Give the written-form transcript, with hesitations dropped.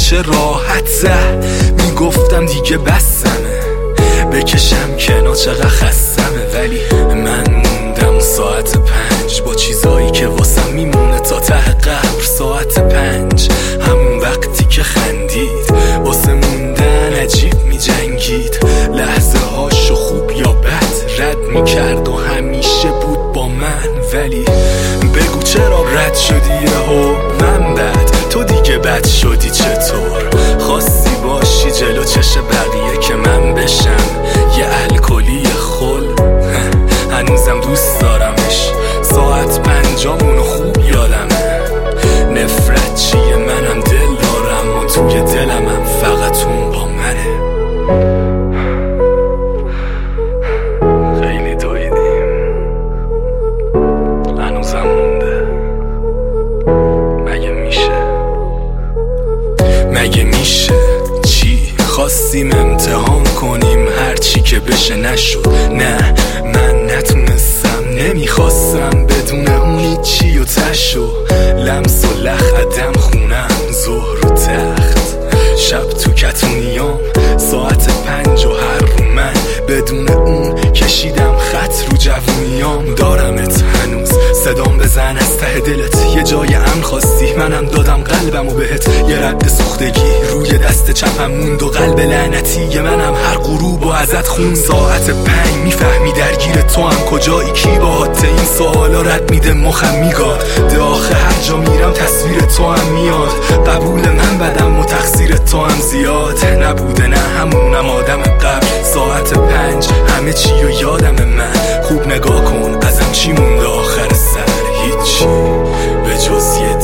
چه راحت زد میگفتم دیگه بسمه بکشم کنار چقدر خستمه، ولی من موندم ساعت 5 با چیزایی که واسم میمونه تا ته قبر. ساعت 5 همون وقتی که خندید واسه موندن عجیب میجنگید، لحظه هاشو خوب یا بد رد میکرد و همیشه بود با من. ولی بگو چرا رد شدی یهو من بد، تو دیگه بد شدی چطور؟ خواستی باشی جلو چش بقیه که من بشم یه الکلی خل. هنوزم دوست دارمش، ساعت 5مونو خوب یادمه. نفرت چیه منم دل دارم و توی دلمم فقط اون با منه. خیلی دویدیم هنوزم مونده. مگه میشه چی؟ خواستیم امتحان کنیم هرچی که بشه نشد. نه من نتونستم، نمیخواستم بدون اونی چی و تشو لمس و لخ عدم خونم ظهر و تخت شب تو کتونیام ساعت 5 و هر رو من بدون اون کشیدم خط رو جوونیام. دارمت هنوز صدام بزن از ته دلت، یه جای امن خواستی منم دادم قلبمو بهت. یه رد سوختگی روی دست چپم موند و قلب لعنتی منم هر غروب و ازت خون. ساعت 5 میفهمی درگیر تو هم کجایی، کی باهات این سوالا رد میده مخم میگاد. داخل هر جا میرم تصویر تو هم میاد، قبول من بدم و تقصیر تو هم زیاد نبوده. نه همونم آدم قبل. ساعت 5 همه چی و یادم من، خوب نگاه کن ازم چی مونده آخر سر، هیچی به جز یه